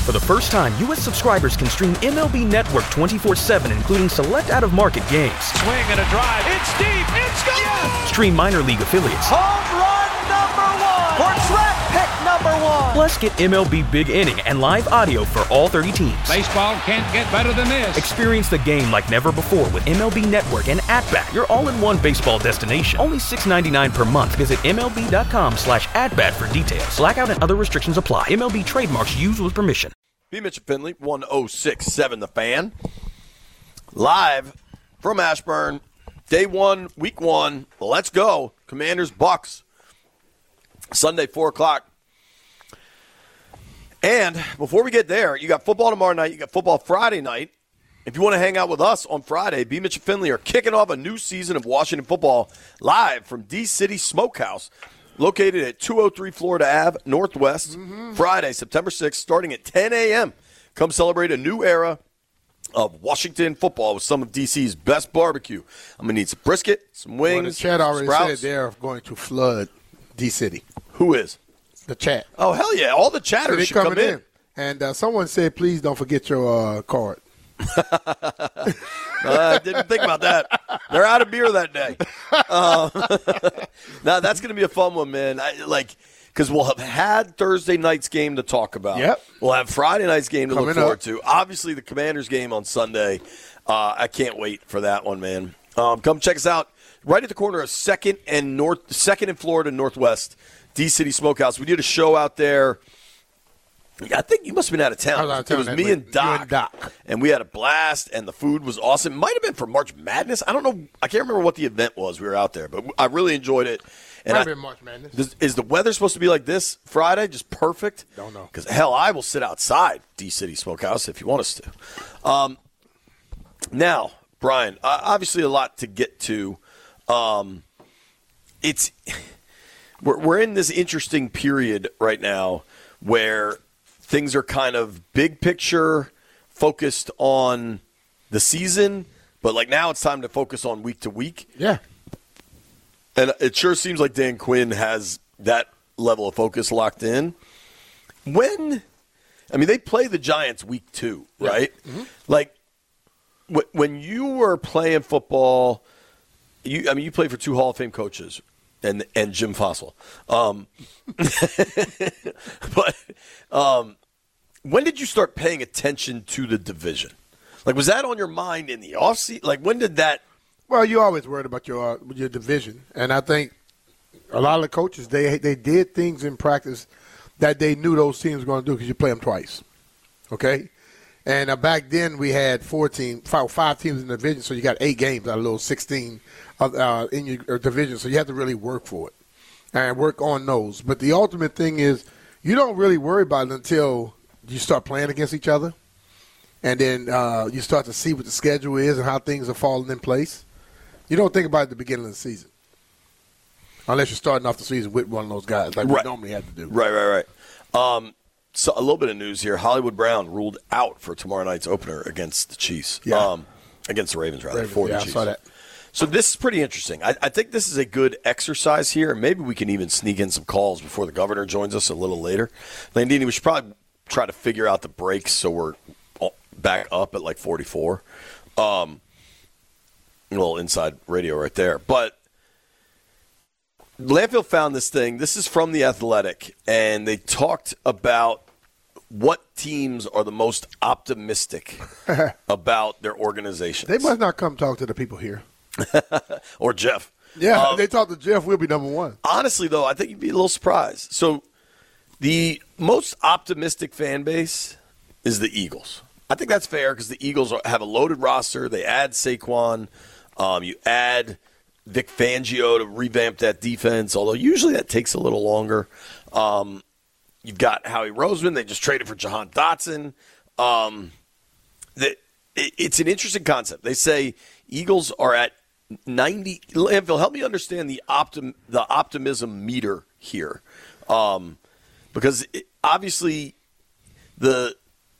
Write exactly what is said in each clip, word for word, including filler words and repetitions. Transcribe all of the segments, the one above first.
For the first time, U S subscribers can stream M L B Network twenty-four seven, including select out-of-market games. Swing and a drive. It's deep. It's gone. Yes. Stream minor league affiliates. Home run number one. For draft pick number one. Plus, get M L B Big Inning and live audio for all thirty teams. Baseball can't get better than this. Experience the game like never before with M L B Network and At-Bat, your all-in-one baseball destination. Only six dollars and ninety-nine cents per month. Visit M L B dot com slash at-bat for details. Blackout and other restrictions apply. M L B trademarks used with permission. B. Mitchell Finley, one oh six point seven The Fan. Live from Ashburn. Day one, week one. Let's go. Commanders, Bucks. Sunday, four o'clock. And before we get there, you got football tomorrow night. You got football Friday night. If you want to hang out with us on Friday, B. Mitchell Finley are kicking off a new season of Washington football live from D-City Smokehouse, located at two oh three Florida Avenue, Northwest, mm-hmm. Friday, September sixth, starting at ten a.m. Come celebrate a new era of Washington football with some of D C's best barbecue. I'm going to need some brisket, some wings, well, the chat already sprouts. said they're going to flood D-City. Who is? The chat. Oh, hell yeah. All the chatters so should come in. in. And uh, someone said, please don't forget your uh, card. uh, I didn't think about that. They're out of beer that day. Uh, now, that's going to be a fun one, man. I, like, because we'll have had Thursday night's game to talk about. Yep. We'll have Friday night's game to Coming look forward up. to. Obviously, the Commanders game on Sunday. Uh, I can't wait for that one, man. Um, come check us out right at the corner of Second and North, Second and Florida Northwest, D-City Smokehouse. We did a show out there. I think you must have been out of town. I was out of town it was that me week. and Doc, You and Doc. and we had a blast, and the food was awesome. It might have been for March Madness. I don't know. I can't remember what the event was. We were out there, but I really enjoyed it. And Might I, have been March Madness. does, is the weather supposed to be like this Friday? Just perfect? Don't know. Because, hell, I will sit outside D-City Smokehouse if you want us to. Um, now, Brian, uh, obviously a lot to get to. Um, it's we're, we're in this interesting period right now where things are kind of big picture, focused on the season, but like now it's time to focus on week to week. Yeah. And it sure seems like Dan Quinn has that level of focus locked in. When, I mean, they play the Giants week two, right? Yeah. Mm-hmm. Like, wh- when you were playing football, you I mean, you played for two Hall of Fame coaches and and Jim Fossil. Um, but um, when did you start paying attention to the division? Like, was that on your mind in the offseason? Like, when did that? Well, you always worried about your uh, your division, and I think a lot of the coaches they they did things in practice that they knew those teams were going to do because you play them twice, okay? And uh, back then we had four teams, five, five teams in the division, so you got eight games out of those sixteen uh, in your division. So you have to really work for it and work on those. But the ultimate thing is you don't really worry about it until you start playing against each other, and then uh, you start to see what the schedule is and how things are falling in place. You don't think about it at the beginning of the season, unless you're starting off the season with one of those guys like Right. we normally have to do. Right, right, right. Um, so a little bit of news here. Hollywood Brown ruled out for tomorrow night's opener against the Chiefs. Yeah. Um, against the Ravens, rather, Ravens, for the yeah, I Chiefs. saw that. So this is pretty interesting. I, I think this is a good exercise here. Maybe we can even sneak in some calls before the governor joins us a little later. Landini, we should probably try to figure out the breaks so we're all back up at like forty-four. Um, a little inside radio right there. But Landfill found this thing. This is from The Athletic, and they talked about what teams are the most optimistic about their organizations. They must not come talk to the people here. Or Jeff. Yeah, Um, if they talk to Jeff, we'll be number one. Honestly, though, I think you'd be a little surprised. So the most optimistic fan base is the Eagles. I think that's fair because the Eagles are, have a loaded roster. They add Saquon. Um, you add Vic Fangio to revamp that defense, although usually that takes a little longer. Um, you've got Howie Roseman. They just traded for Jahan Dotson. Um, the, it, it's an interesting concept. They say Eagles are at ninety. Landfill, help me understand the optim, the optimism meter here, um, because it, obviously the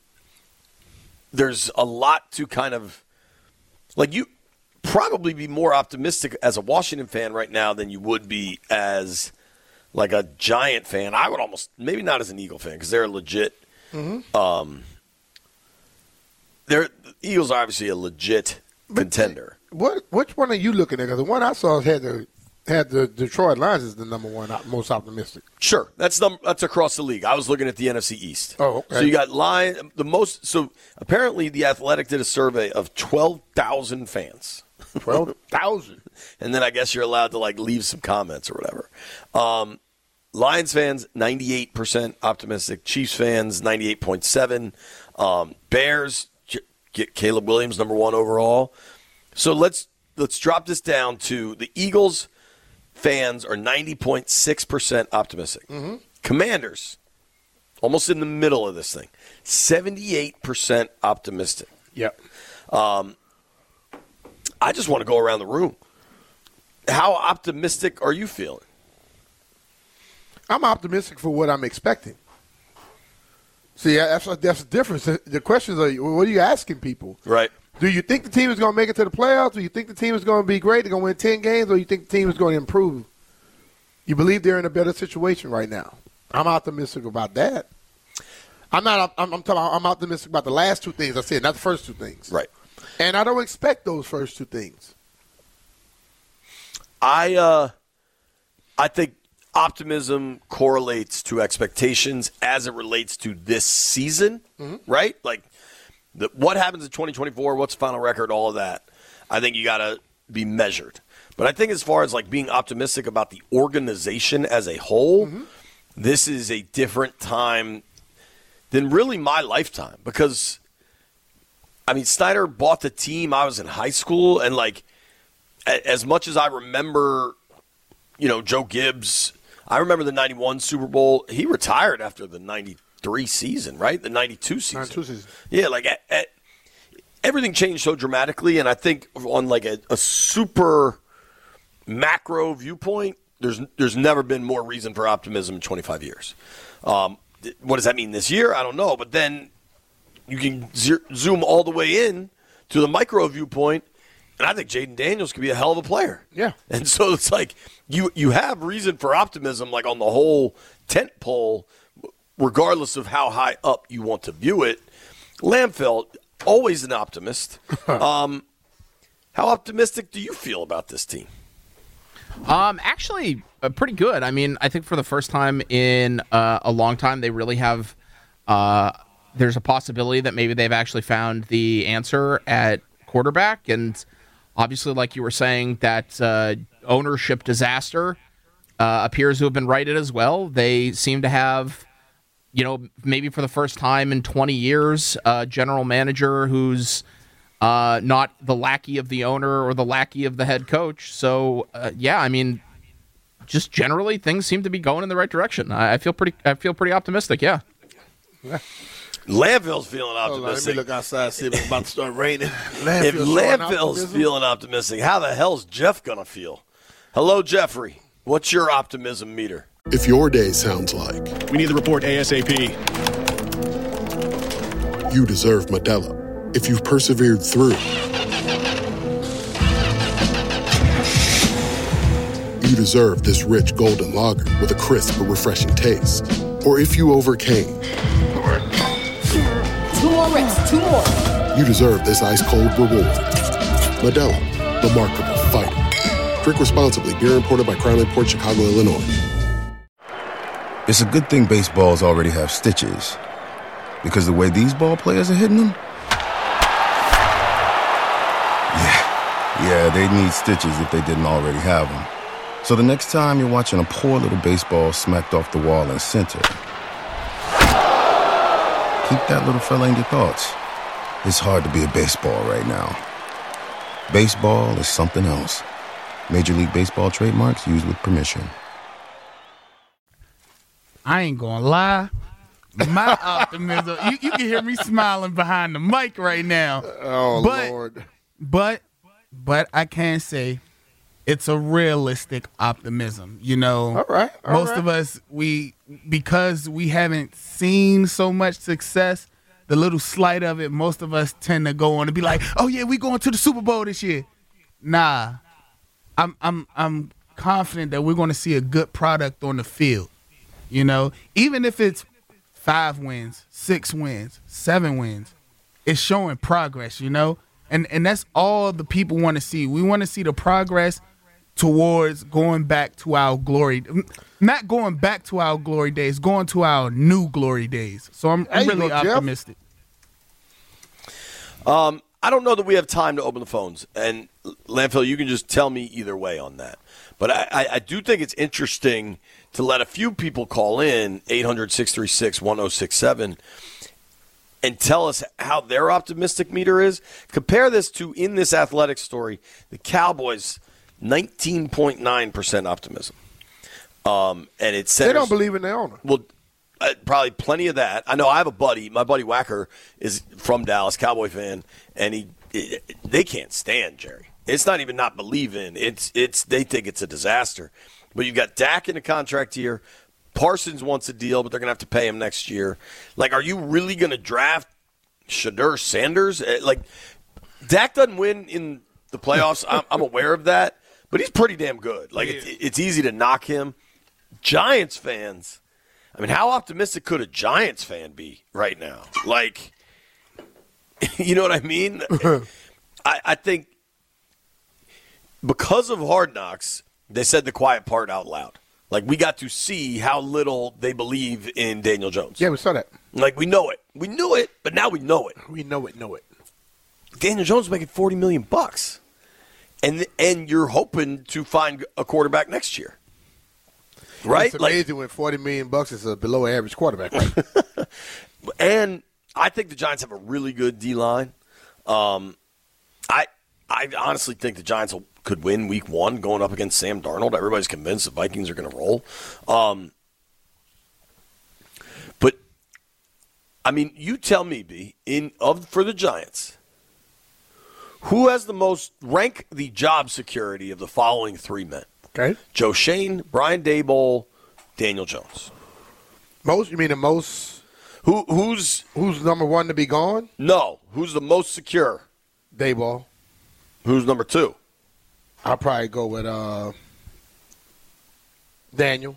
there's a lot to kind of like you probably be more optimistic as a Washington fan right now than you would be as like a Giant fan. I would almost maybe not as an Eagle fan because they're legit. Mm-hmm. Um, they're, the Eagles are obviously a legit contender. What which one are you looking at? Because the one I saw had the had the Detroit Lions as the number one most optimistic. Sure, that's num- that's across the league. I was looking at the N F C East. Oh, okay. So you got Lion the most. So apparently, the Athletic did a survey of twelve thousand fans. Twelve thousand, and then I guess you're allowed to like leave some comments or whatever. Um, Lions fans ninety-eight percent optimistic. Chiefs fans ninety-eight point seven. Um, Bears get Caleb Williams number one overall. So let's let's drop this down to the Eagles. Fans are ninety point six percent optimistic. Mm-hmm. Commanders, almost in the middle of this thing, seventy-eight percent optimistic. Yep. Um, I just want to go around the room. How optimistic are you feeling? I'm optimistic for what I'm expecting. See, that's, that's the difference. The questions are, what are you asking people? Right. Do you think the team is going to make it to the playoffs? Do you think the team is going to be great? They're going to win ten games? Or you think the team is going to improve? You believe they're in a better situation right now. I'm optimistic about that. I'm not. I'm, I'm talking. I'm optimistic about the last two things I said, not the first two things. Right. And I don't expect those first two things. I uh, I think optimism correlates to expectations as it relates to this season, mm-hmm. right? Like, the, what happens in twenty twenty-four, what's the final record, all of that. I think you got to be measured. But I think as far as, like, being optimistic about the organization as a whole, mm-hmm. this is a different time than really my lifetime. Because, I mean, Snyder bought the team. I was in high school. And, like, as much as I remember, you know, Joe Gibbs, I remember the ninety-one Super Bowl. He retired after the ninety-three season, right? The ninety-two season. ninety-two season. Yeah, like at, at, everything changed so dramatically. And I think on like a, a super macro viewpoint, there's there's never been more reason for optimism in twenty-five years. Um, what does that mean this year? I don't know. But then you can ze- zoom all the way in to the micro viewpoint. And I think Jaden Daniels could be a hell of a player. Yeah. And so it's like you you have reason for optimism, like on the whole tent pole, regardless of how high up you want to view it. Lamfeld, always an optimist. um, how optimistic do you feel about this team? Um, actually, uh, pretty good. I mean, I think for the first time in uh, a long time, they really have uh, – there's a possibility that maybe they've actually found the answer at quarterback. And obviously, like you were saying, that uh, ownership disaster uh, appears to have been righted as well. They seem to have, you know, maybe for the first time in twenty years, a general manager who's uh, not the lackey of the owner or the lackey of the head coach. So, uh, yeah, I mean, just generally things seem to be going in the right direction. I, I feel pretty. I feel pretty optimistic. Yeah. Landfill's feeling optimistic. Hold on, let me look outside, see if it's about to start raining. If Landfill's feeling optimistic, how the hell's Jeff going to feel? Hello, Jeffrey. What's your optimism meter? If your day sounds like we need the report ASAP. You deserve Modelo. If you've persevered through, you deserve this rich golden lager with a crisp but refreshing taste. Or if you overcame, Two more reps, two more. you deserve this ice-cold reward. Modelo, the Markable Fighter. Drink responsibly. Beer imported by Crown Port Chicago, Illinois. It's a good thing baseballs already have stitches. Because the way these ball players are hitting them? Yeah, yeah, they need stitches if they didn't already have them. So the next time you're watching a poor little baseball smacked off the wall in center, keep that little fella in your thoughts. It's hard to be a baseball right now. Baseball is something else. Major League Baseball trademarks used with permission. I ain't gonna lie. My optimism, you, you can hear me smiling behind the mic right now. Oh, but, Lord. But, but I can say it's a realistic optimism. You know, all right, all most right. of us, we because we haven't seen so much success, the little slight of it, most of us tend to go on and be like, oh, yeah, we going to the Super Bowl this year. Nah, I'm I'm I'm confident that we're going to see a good product on the field. You know, even if it's five wins, six wins, seven wins. It's showing progress, you know? And and that's all the people want to see. We want to see the progress towards going back to our glory. Not going back to our glory days, going to our new glory days. So I'm, I'm really optimistic. Um, I don't know that we have time to open the phones. And, Landfill, you can just tell me either way on that. But I, I, I do think it's interesting to let a few people call in, eight hundred, six three six, one oh six seven, and tell us how their optimistic meter is. Compare this to, in this athletic story, the Cowboys, nineteen point nine percent optimism. Um, and it centers, they don't believe in their owner. Well, uh, probably plenty of that. I know I have a buddy. My buddy Wacker is from Dallas, Cowboy fan, and he it, they can't stand Jerry. It's not even not believe in. It's it's they think it's a disaster. But you've got Dak in a contract year. Parsons wants a deal, but they're going to have to pay him next year. Like, are you really going to draft Shadur Sanders? Like, Dak doesn't win in the playoffs. I'm, I'm aware of that, but he's pretty damn good. Like, it's, it's easy to knock him. Giants fans, I mean, how optimistic could a Giants fan be right now? Like, you know what I mean? I, I think because of Hard Knocks, they said the quiet part out loud. Like, we got to see how little they believe in Daniel Jones. Yeah, we saw that. Like, we know it. We knew it, but now we know it. We know it, know it. Daniel Jones is making forty million bucks. And and you're hoping to find a quarterback next year. Right? It's amazing like, when forty million bucks is a below average quarterback. Right? And I think the Giants have a really good D-line. Um, I I honestly think the Giants will could win week one going up against Sam Darnold. Everybody's convinced the Vikings are going to roll. Um, but, I mean, you tell me, B, in of for the Giants, who has the most, rank the job security of the following three men? Okay. Joe Schoen, Brian Daboll, Daniel Jones. Most? You mean the most? Who Who's who's number one to be gone? No. Who's the most secure? Daboll. Who's number two? I'll probably go with uh, Daniel.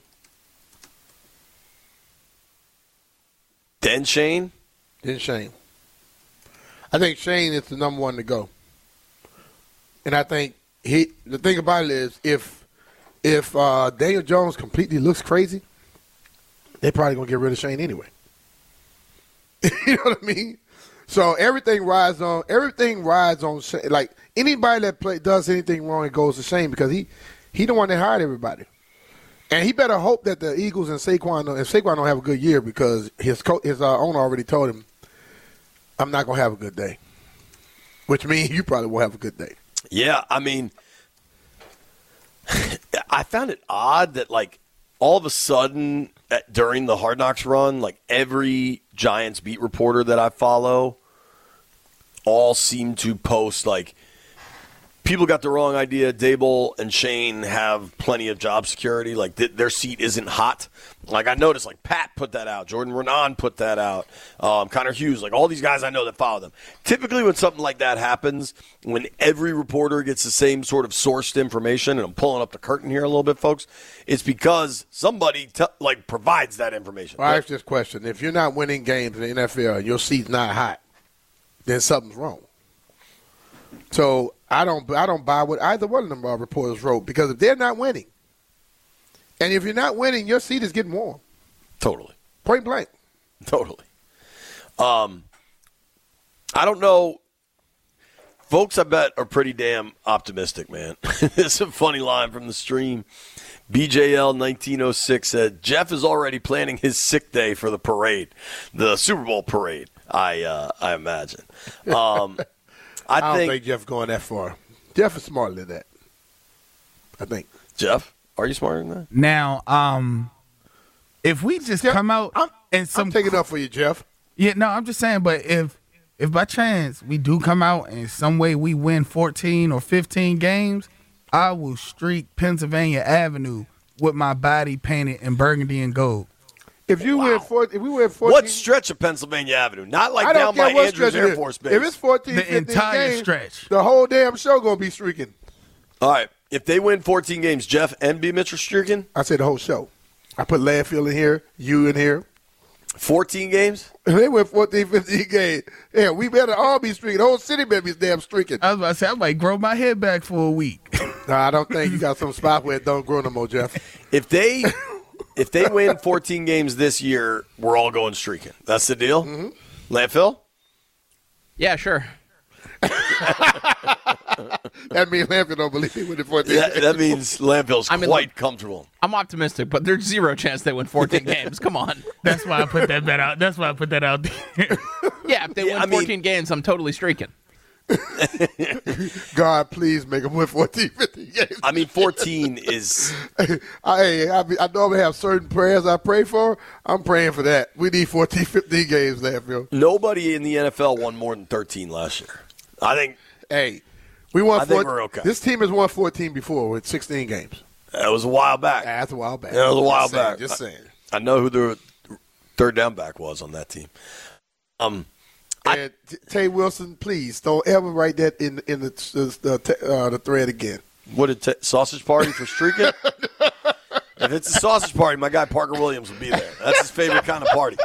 Then Shane? Then Shane. I think Shane is the number one to go. And I think he. The thing about it is, if if uh, Daniel Jones completely looks crazy, they probably gonna get rid of Shane anyway. You know what I mean? So everything rides on everything rides on like anybody that play does anything wrong, it goes to Shane because he he the one that hired everybody, and he better hope that the Eagles and Saquon and Saquon don't have a good year because his co- his uh, owner already told him, I'm not gonna have a good day, which means you probably won't have a good day. Yeah, I mean, I found it odd that like all of a sudden at, during the Hard Knocks run, like every Giants beat reporter that I follow all seem to post like people got the wrong idea. Daboll and Shane have plenty of job security. Like th- their seat isn't hot. Like I noticed, like Pat put that out. Jordan Renan put that out. Um, Connor Hughes, like all these guys I know that follow them. Typically when something like that happens, when every reporter gets the same sort of sourced information, and I'm pulling up the curtain here a little bit, folks, it's because somebody t- like provides that information. Well, I ask this question. If you're not winning games in the N F L and your seat's not hot, then something's wrong. So I don't I don't buy what either one of them uh, reporters wrote because if they're not winning, and if you're not winning, your seat is getting warm. Totally. Point blank. Totally. Um, I don't know. Folks, I bet, are pretty damn optimistic, man. It's a funny line from the stream. B J L nineteen oh six said, Jeff is already planning his sick day for the parade, the Super Bowl parade, I uh, I imagine. Um I, I don't think, think Jeff's going that far. Jeff is smarter than that. I think. Jeff, are you smarter than that? Now, um, if we just Jeff, come out I'm, and some I'm taking up for you, Jeff. Yeah, no, I'm just saying, but if if by chance we do come out and some way we win fourteen or fifteen games, I will streak Pennsylvania Avenue with my body painted in burgundy and gold. If you wow. win four, if we win fourteen, what stretch of Pennsylvania Avenue? Not like down by Andrews Air Force Base. If it's fourteen, the fifteen entire games, stretch, the whole damn show gonna be streaking. All right, if they win fourteen games, Jeff and B. Mitchell streaking. I said the whole show. I put Landfill in here, you in here. fourteen games? They went fourteen, fifteen games. Yeah, we better all be streaking. The whole city better be damn streaking. I was about to say, I might grow my head back for a week. No, I don't think you got some spot where it don't grow no more, Jeff. If they if they win fourteen games this year, we're all going streaking. That's the deal? Mm-hmm. Landfill? Yeah, sure. That means Landfill don't believe he win fourteen That, games. that means Landfill's I mean, quite look, comfortable. I'm optimistic, but there's zero chance they win fourteen games. Come on. That's why I put that bet out. That's why I put that out there. Yeah, if they Yeah, win I mean- fourteen games, I'm totally streaking. God, please make them win fourteen, fifteen games. I mean, fourteen is I, I, I normally have certain prayers I pray for. I'm praying for that. We need fourteen, fifteen games, Landfill. nobody in the N F L won more than thirteen last year. I think Hey, we won. I think fourteen we're okay. This team has won fourteen before with sixteen games. that was a while back. That's a while back. That was a while Just saying, back. Just saying. I know who the third down back was on that team. Um, And T- Tay Wilson, please don't ever write that in in the the, the, uh, the thread again. What a t- sausage party for streaking? If it's a sausage party, my guy Parker Williams will be there. That's his favorite kind of party.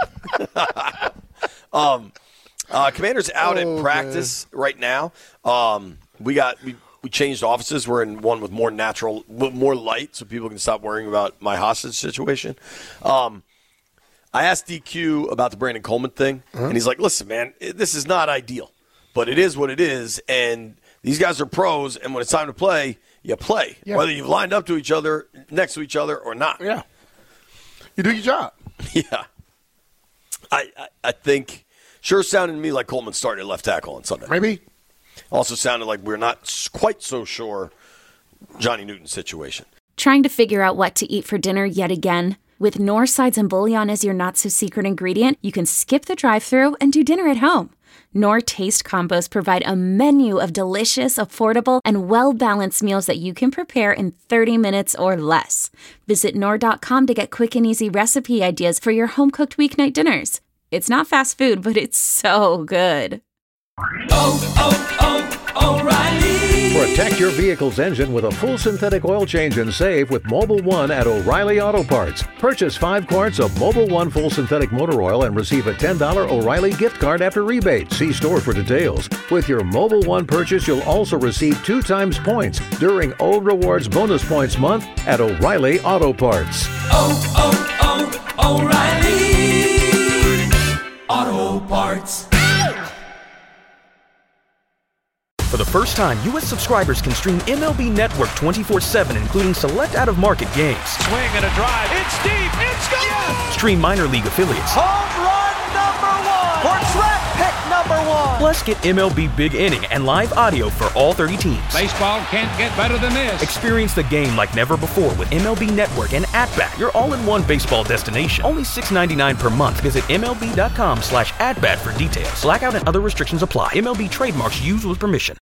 um, uh, Commander's out Oh, at practice right now. Um, we got we, we changed offices. We're in one with more natural, with more light, so people can stop worrying about my hostage situation. Um, I asked D Q about the Brandon Coleman thing, and he's like, listen, man, it, this is not ideal, but it is what it is, and these guys are pros, and when it's time to play, you play, Yeah. whether you've lined up to each other, next to each other, or not. Yeah, you do your job. Yeah. I, I, I think, sure sounded to me like Coleman started at left tackle on Sunday. Maybe. Also sounded like we're not s- quite so sure Johnny Newton's situation. Trying to figure out what to eat for dinner yet again? With Knorr sides and bouillon as your not-so-secret ingredient, you can skip the drive-thru and do dinner at home. Knorr Taste Combos provide a menu of delicious, affordable, and well-balanced meals that you can prepare in thirty minutes or less. Visit Knorr dot com to get quick and easy recipe ideas for your home-cooked weeknight dinners. It's not fast food, but it's so good. Oh, oh, oh, O'Reilly. Protect your vehicle's engine with a full synthetic oil change and save with Mobile One at O'Reilly Auto Parts. Purchase five quarts of Mobile One full synthetic motor oil and receive a ten dollars O'Reilly gift card after rebate. See store for details. With your Mobile One purchase, you'll also receive two times points during O Rewards Bonus Points Month at O'Reilly Auto Parts. Oh, oh, oh, O'Reilly Auto Parts. For the first time, U S subscribers can stream M L B Network twenty-four seven, including select out-of-market games. Swing and a drive. It's deep. It's gone. Yes. Stream minor league affiliates. Home run number one. Portrait pick number one. Plus, get M L B Big Inning and live audio for all thirty teams. Baseball can't get better than this. Experience the game like never before with M L B Network and At-Bat, your all-in-one baseball destination. Only six dollars and ninety-nine cents per month. Visit M L B dot com slash at bat for details. Blackout and other restrictions apply. M L B trademarks used with permission.